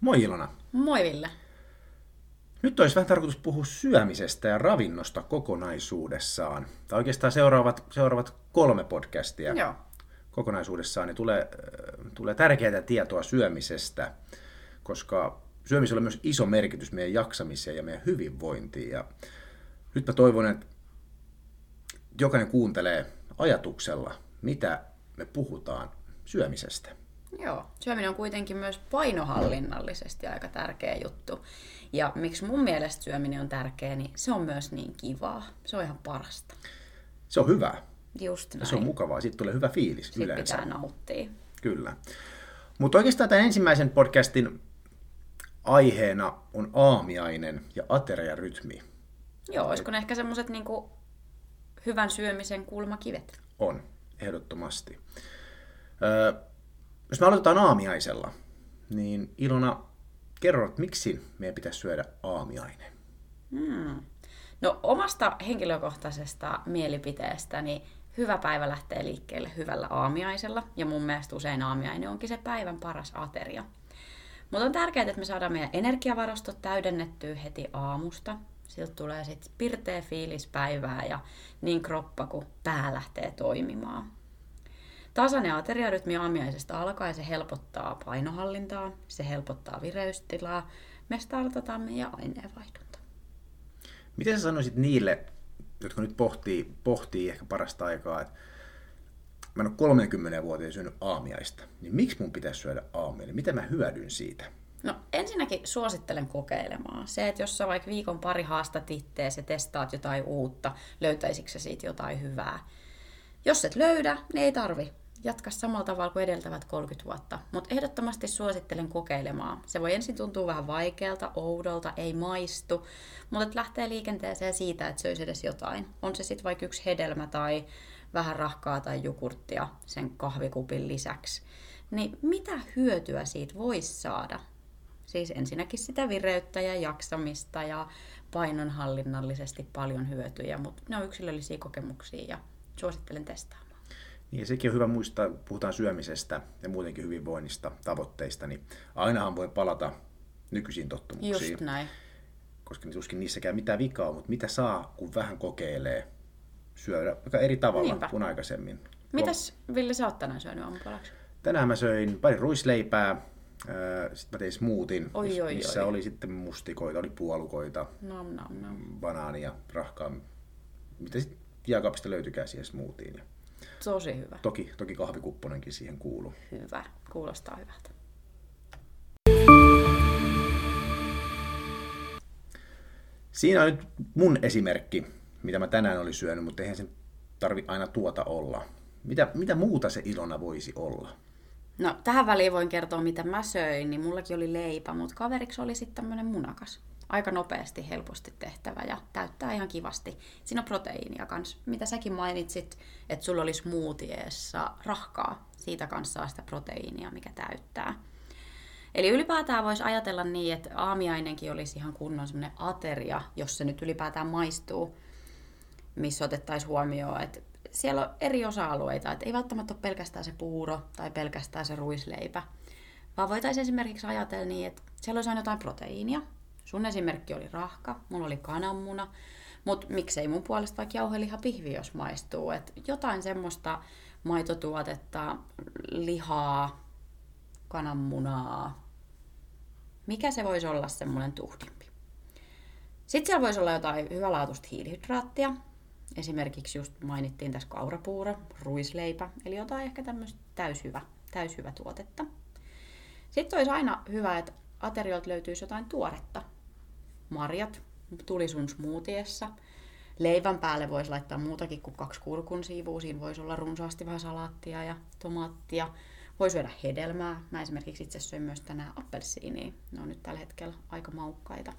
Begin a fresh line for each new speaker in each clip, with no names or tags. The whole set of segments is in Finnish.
Moi Ilona.
Moi Ville.
Nyt olisi vähän tarkoitus puhua syömisestä ja ravinnosta kokonaisuudessaan. Tai oikeastaan seuraavat 3 podcastia
Joo.
kokonaisuudessaan. Niin tulee tärkeää tietoa syömisestä, koska syömisellä on myös iso merkitys meidän jaksamiseen ja meidän hyvinvointiin. Ja nyt mä toivon, että jokainen kuuntelee ajatuksella, mitä me puhutaan syömisestä.
Joo. Syöminen on kuitenkin myös painohallinnallisesti aika tärkeä juttu. Ja miksi mun mielestä syöminen on tärkeä, niin se on myös niin kivaa. Se on ihan parasta.
Se on hyvä.
Just näin.
Ja se on mukavaa. Siitä tulee hyvä fiilis
Sitten
yleensä.
pitää nauttia.
Kyllä. Mutta oikeastaan tämän ensimmäisen podcastin aiheena on aamiainen ja ateriarytmi.
Joo, olisiko ne ehkä semmoiset niinku hyvän syömisen kulmakivet?
On, ehdottomasti. Jos me aloitetaan aamiaisella, niin Ilona, kerro, että miksi meidän pitäisi syödä aamiainen?
No omasta henkilökohtaisesta mielipiteestäni hyvä päivä lähtee liikkeelle hyvällä aamiaisella. Ja mun mielestä usein aamiainen onkin se päivän paras ateria. Mutta on tärkeää, että me saadaan meidän energiavarastot täydennettyä heti aamusta. Siltä tulee sitten pirteä fiilis päivää ja niin kroppa kuin pää lähtee toimimaan. Tasainen ateriarytmi aamiaisesta alkaen se helpottaa painohallintaa, se helpottaa vireystilaa, me startataan meidän aineenvaihdunta.
Miten sä sanoisit niille, jotka nyt pohtii ehkä parasta aikaa, että mä en ole 30 vuotta syönyt aamiaista, niin miksi mun pitäisi syödä aamiainen? Mitä mä hyödyn siitä?
No ensinnäkin suosittelen kokeilemaan. Se, että jos sä vaikka viikon pari haastat ittees ja testaat jotain uutta, löytäisikö sä siitä jotain hyvää? Jos et löydä, niin ei tarvi. Jatka samalla tavalla kuin edeltävät 30 vuotta. Mutta ehdottomasti suosittelen kokeilemaan. Se voi ensin tuntua vähän vaikealta, oudolta, ei maistu, mutta lähtee liikenteeseen siitä, että söisi edes jotain. On se sitten vaikka yksi hedelmä tai vähän rahkaa tai jogurttia sen kahvikupin lisäksi. Niin mitä hyötyä siitä voisi saada? Siis ensinnäkin sitä vireyttä ja jaksamista ja painonhallinnallisesti paljon hyötyjä, mutta ne on yksilöllisiä kokemuksia ja suosittelen testaamaan.
Niin ja sekin on hyvä muistaa, puhutaan syömisestä ja muutenkin hyvinvoinnista, tavoitteista, niin ainahan voi palata nykyisiin tottumuksiin.
Just näin.
Koska tuskin niissäkään mitään vikaa, mutta mitä saa, kun vähän kokeilee syödä aika eri tavalla kuin aikaisemmin.
Mitäs Ville, sä oot tänään syönyt aamupalaksi?
Tänään mä söin pari ruisleipää, sitten mä tein smoothien, missä oli sitten mustikoita, oli puolukoita, banaania, rahkaa, mitä sitten jääkaapista löytykään siihen smoothiin.
Tosi hyvä.
Toki kahvikupponenkin siihen kuuluu.
Hyvä, kuulostaa hyvältä.
Siinä on nyt mun esimerkki, mitä mä tänään olin syönyt, mutta eihän sen tarvi aina tuota olla. Mitä muuta se Ilona voisi olla?
No tähän väliin voin kertoa, mitä mä söin, niin mullakin oli leipä, mutta kaveriksi oli sitten tämmönen munakas. Aika nopeasti, helposti tehtävä ja täyttää ihan kivasti. Siinä on proteiinia kanssa. Mitä säkin mainitsit, että sulla oli smoothieessa rahkaa. Siitä kanssa saa sitä proteiinia, mikä täyttää. Eli ylipäätään voisi ajatella niin, että aamiainenkin olisi ihan kunnon semmoinen ateria, jos se nyt ylipäätään maistuu, missä otettaisiin huomioon, että siellä on eri osa-alueita, että ei välttämättä ole pelkästään se puuro tai pelkästään se ruisleipä, vaan voitaisiin esimerkiksi ajatella niin, että siellä olisi aina jotain proteiinia. Sun esimerkki oli rahka, mulla oli kananmuna, mutta miksei mun puolesta vaikka jauhelihapihvi, jos maistuu. Et jotain semmoista maitotuotetta, lihaa, kananmunaa. Mikä se voisi olla semmoinen tuhdimpi? Sitten siellä voisi olla jotain hyvälaatuista hiilihydraattia. Esimerkiksi just mainittiin tässä kaurapuuro, ruisleipä, eli jotain ehkä tämmöistä täyshyvä tuotetta. Sitten olisi aina hyvä, että ateriolta löytyisi jotain tuoretta. Marjat tuli sun smoothiessa. Leivän päälle voisi laittaa muutakin kuin 2 kurkunsiivua. Siinä voisi olla runsaasti vähän salaattia ja tomaattia. Voi syödä hedelmää. Mä esimerkiksi itse söin myös tänään appelsiinia. Ne on nyt tällä hetkellä aika maukkaita.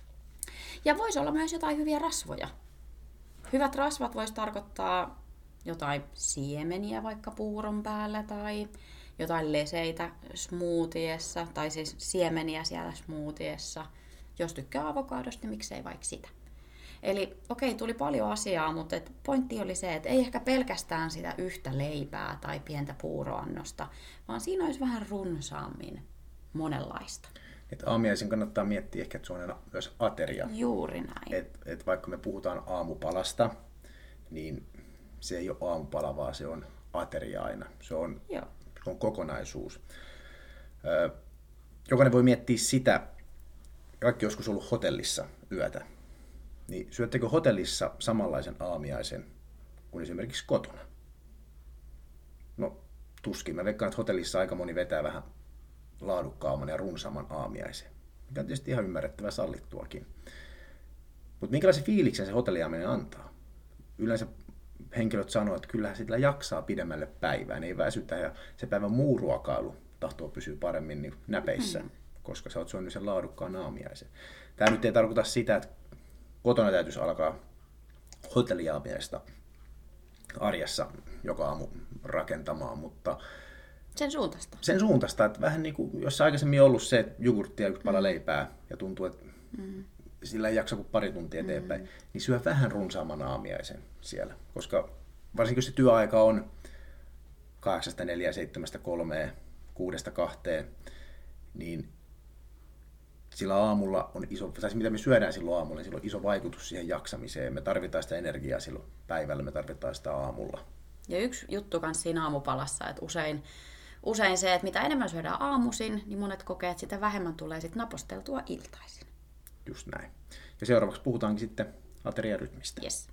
Ja voisi olla myös jotain hyviä rasvoja. Hyvät rasvat voisi tarkoittaa jotain siemeniä vaikka puuron päällä tai jotain leseitä smoothiessa tai siis siemeniä siellä smoothiessa. Jos tykkää avokadosta, niin miksei vaikka sitä. Eli okei, tuli paljon asiaa, mutta pointti oli se, että ei ehkä pelkästään sitä yhtä leipää tai pientä puuroannosta, vaan siinä olisi vähän runsaammin monenlaista.
Että aamiaisen kannattaa miettiä ehkä, että se on aina myös ateria.
Juuri näin.
Et vaikka me puhutaan aamupalasta, niin se ei ole aamupala, vaan se on ateria aina. Se on kokonaisuus. Jokainen voi miettiä sitä, kaikki joskus ollut hotellissa yötä, niin syöttekö hotellissa samanlaisen aamiaisen kuin esimerkiksi kotona? No tuskin. Mä veikkaan, että hotellissa aika moni vetää vähän laadukkaamman ja runsaamman aamiaisen, mikä on tietysti ihan ymmärrettävä sallittuakin. Mutta minkälaisen fiiliksen se hotelliaaminen antaa? Yleensä henkilöt sanoo, että kyllähän sillä jaksaa pidemmälle päivään, ei väsytä ja se päivän muu ruokailu tahtoo pysyä paremmin niin näpeissä, koska sä oot syönyt sen laadukkaan aamiaisen. Tämä nyt ei tarkoita sitä, että kotona täytyisi alkaa hotelliaamiaista arjessa joka aamu rakentamaan, mutta sen suuntaista, että vähän niin kuin, jos aikaisemmin ollut se, että jogurttia yksi pala leipää ja tuntuu, että sillä ei jaksa kuin pari tuntia eteenpäin, niin syö vähän runsaamman aamiaisen siellä. Koska varsinkin jos se työaika on 8-4, 7-3, 6-2, niin sillä aamulla on iso, tai mitä me syödään silloin aamulla, niin sillä on iso vaikutus siihen jaksamiseen. Me tarvitaan sitä energiaa silloin päivällä, me tarvitaan sitä aamulla.
Ja yksi juttu myös siinä aamupalassa, että usein se, että mitä enemmän syödään aamuisin, niin monet kokee, että sitä vähemmän tulee sitten naposteltua iltaisin.
Just näin. Ja seuraavaksi puhutaankin sitten ateriarytmistä.
Yes.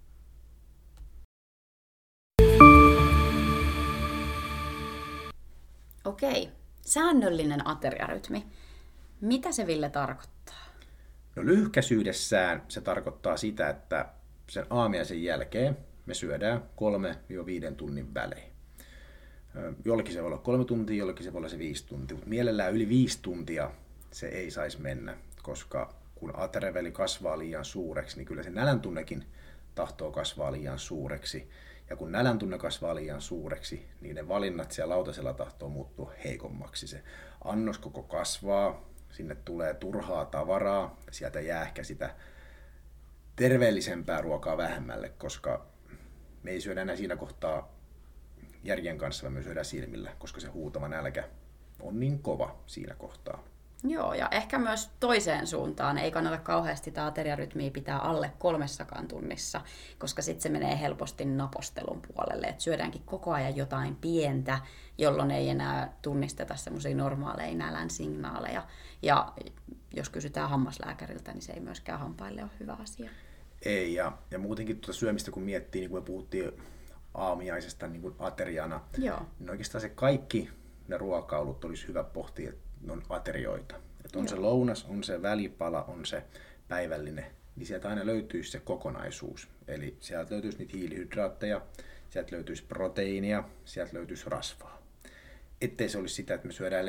Okei. Säännöllinen ateriarytmi. Mitä se, Ville, tarkoittaa?
No lyhykäisyydessään se tarkoittaa sitä, että sen aamiaisen jälkeen me syödään 3-5 tunnin välein. Jollekin se voi olla 3 tuntia, jollekin se voi olla se 5 tuntia, mutta mielellään yli 5 tuntia se ei saisi mennä, koska kun ateriaväli kasvaa liian suureksi, niin kyllä se nälän tunnekin tahtoo kasvaa liian suureksi. Ja kun nälän tunne kasvaa liian suureksi, niin ne valinnat siellä lautasella tahtoo muuttua heikommaksi. Se annoskoko kasvaa, sinne tulee turhaa tavaraa, sieltä jää ehkä sitä terveellisempää ruokaa vähemmälle, koska me ei syödä enää siinä kohtaa järjen kanssa, vaan me syödään silmillä, koska se huutava nälkä on niin kova siinä kohtaa.
Joo, ja ehkä myös toiseen suuntaan ei kannata kauheasti tämä ateriarytmiä pitää alle 3 tunnissa, koska sitten se menee helposti napostelun puolelle, että syödäänkin koko ajan jotain pientä, jolloin ei enää tunnisteta semmoisia normaaleja nälän signaaleja. Ja jos kysytään hammaslääkäriltä, niin se ei myöskään hampaille ole hyvä asia.
Ei, ja muutenkin tuota syömistä kun miettii, niin kuin me puhuttiin aamiaisesta niin kuin ateriana, niin oikeastaan se kaikki ne ruokailut olisi hyvä pohtia, että ne on aterioita. Että on se lounas, on se välipala, on se päivällinen, niin sieltä aina löytyisi se kokonaisuus. Eli sieltä löytyisi niitä hiilihydraatteja, sieltä löytyisi proteiinia, sieltä löytyisi rasvaa. Ettei se olisi sitä, että me syödään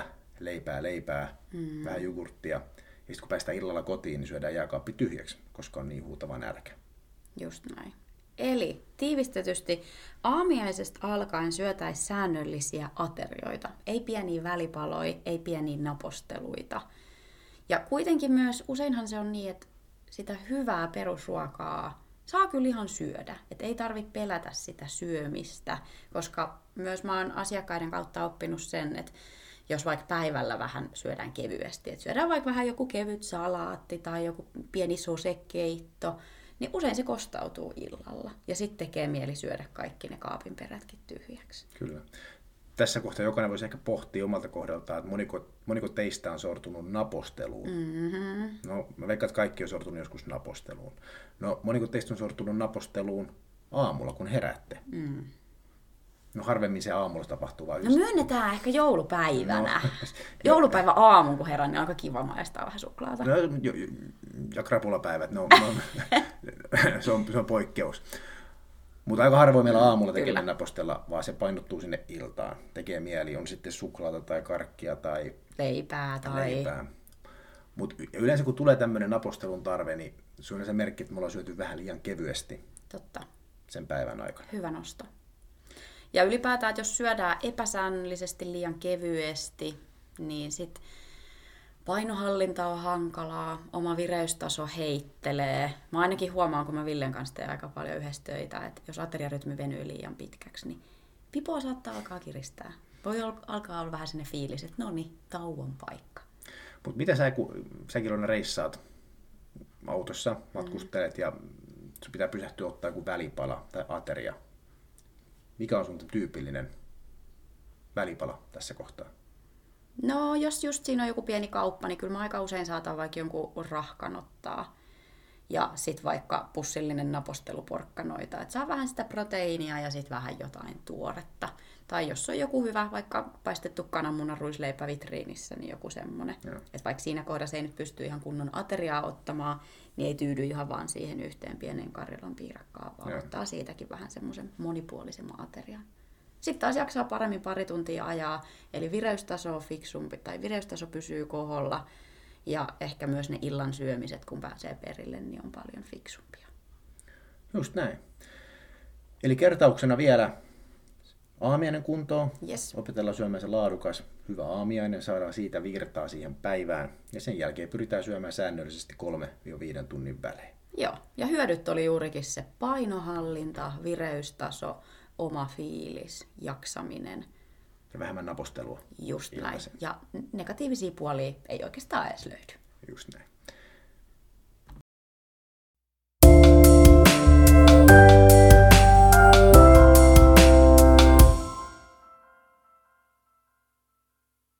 leipää, vähän jogurttia, ja sitten kun päästään illalla kotiin, niin syödään jääkaappi tyhjäksi, koska on niin huutava nälkä.
Just näin. Eli tiivistetysti aamiaisesta alkaen syötäisiin säännöllisiä aterioita. Ei pieniä välipaloja, ei pieniä naposteluita. Ja kuitenkin myös useinhan se on niin, että sitä hyvää perusruokaa saa kyllä ihan syödä. Että ei tarvitse pelätä sitä syömistä, koska myös mä oon asiakkaiden kautta oppinut sen, että jos vaikka päivällä vähän syödään kevyesti, että syödään vaikka vähän joku kevyt salaatti tai joku pieni sosekeitto, niin usein se kostautuu illalla. Ja sitten tekee mieli syödä kaikki ne kaapin perätkin tyhjäksi.
Kyllä. Tässä kohtaa jokainen voisi ehkä pohtia omalta kohdaltaan, että moniko teistä on sortunut naposteluun. No, mä veikkaan, että kaikki on sortunut joskus naposteluun. No, moniko teistä on sortunut naposteluun aamulla, kun heräätte? No harvemmin se aamulla tapahtuu vaan
No myönnetään ehkä joulupäivänä. Joulupäivä aamun, kun herään, niin aika kiva maistaa vähän suklaata.
No, ja krapulapäivät, se on poikkeus. Mutta aika harvoin meillä aamulla tekee napostella, vaan se painottuu sinne iltaan. Tekee mieli, on sitten suklaata tai karkkia tai
leipää.
Mutta yleensä kun tulee tämmöinen napostelun tarve, niin se on yleensä merkki, että me ollaan syöty vähän liian kevyesti.
Totta.
Sen päivän aikana.
Hyvä nosto. Ja ylipäätään, että jos syödään epäsäännöllisesti liian kevyesti, niin sitten painohallinta on hankalaa, oma vireystaso heittelee. Mä ainakin huomaan, kun mä Villen kanssa teen aika paljon yhdessä töitä, että jos ateriarytmi venyy liian pitkäksi, niin pipoa saattaa alkaa kiristää. Voi alkaa olla vähän sinne fiilis, että no niin, tauon paikka.
Mutta mitä sä, kun säkin aina reissaat autossa, matkustelet ja sun pitää pysähtyä ottaa joku välipala tai ateria. Mikä on sun tyypillinen välipala tässä kohtaa?
No, jos just siinä on joku pieni kauppa, niin kyllä mä aika usein saatan vaikka jonkun rahkan ottaa. Ja sitten vaikka pussillinen naposteluporkkanoita, että saa vähän sitä proteiinia ja sitten vähän jotain tuoretta. Tai jos on joku hyvä, vaikka paistettu kananmunan ruisleipä vitriinissä, niin joku semmoinen. Että vaikka siinä kohdassa ei nyt pysty ihan kunnon ateriaa ottamaan, niin ei tyydy ihan vaan siihen yhteen pienen Karjalan piirakkaan, vaan ottaa siitäkin vähän semmoisen monipuolisemman aterian. Sitten taas jaksaa paremmin pari tuntia ajaa, eli vireystaso on fiksumpi tai vireystaso pysyy koholla. Ja ehkä myös ne illan syömiset, kun pääsee perille, niin on paljon fiksumpia.
Just näin. Eli kertauksena vielä aamiainen kuntoon.
Yes.
Opetellaan syömään se laadukas, hyvä aamiainen, saadaan siitä virtaa siihen päivään. Ja sen jälkeen pyritään syömään säännöllisesti 3-5 tunnin välein.
Joo, ja hyödyt oli juurikin se painohallinta, vireystaso, oma fiilis, jaksaminen.
Ja vähemmän napostelua.
Just näin. Ja negatiivisia puolia ei oikeastaan edes löydy.
Just näin.